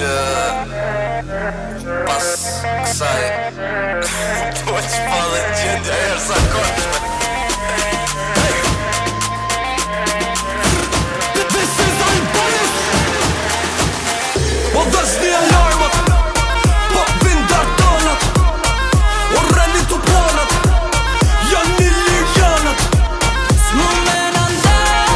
që pas kësaj po që pa dhe gjendja e rësa konshme. This is Albanis. O dhash një alarmat, po vindar tonat, o rreni të planat, janë një lirjanat. S'mu me nënda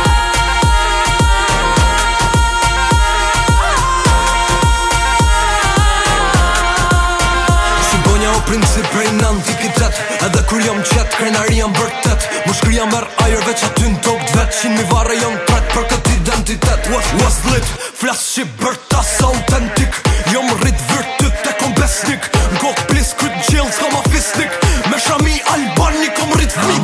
Si bonja o princip prej në antikitet, edhe kur jam qet, krenari jam vërtet. Mu shkria merë ajer veç aty në tokë vet, qin mi vare jam tret për këtë identitet. Was lit, flas shqip bërta sa autentik, jom rrit vërtyt e kom besnik. N'kok plis kryt n'qil s'ka ma fisnik, me shami Albani kom rrit flit.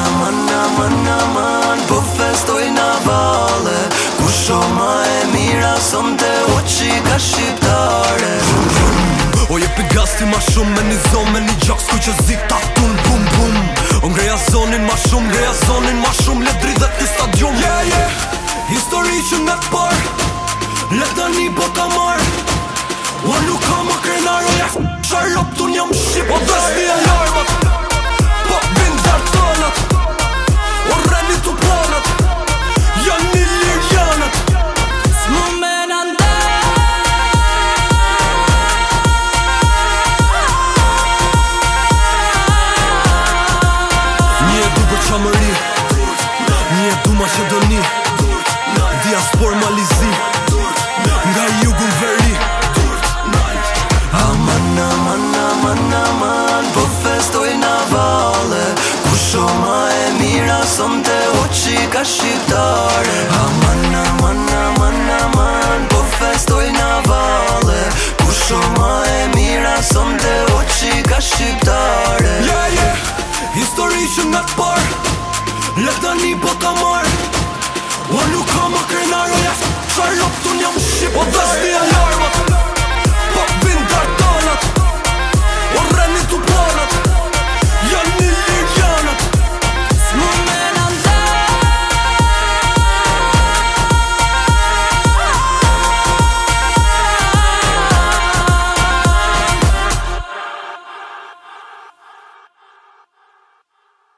Aman, po festoj na vale, kusho ma e mira som te oqika shqiptare. O jepi gasti ma shumë me një zonë, me një gjak s'ku që zita tun bum bum. O ngreja zonin ma shumë, ngreja zonin ma shumë, le dridhet në stadium. Yeah, histori që në të par, le tani po ta mar. O nuk ka ma krenar, o ja Sherlock tun jam shqip. O dhash një alarmat, po vindar tonat, o rreni të planat, janë një lirjanat. S'mu me nënda Një e du për qamëri, një e du Maqedoni, diaspor Malizi, nga jugun veri. Aman, po festoj na vale, kusho ma e mira som te oqika shqiptare. Aman, po festoj na vale, kusho ma e mira som te oqika shqiptare. Yeah, histori që nga të par, le tani po ta mar. O nuk ka ma krenar, o ja Sherlock tun jam shqip. O dhash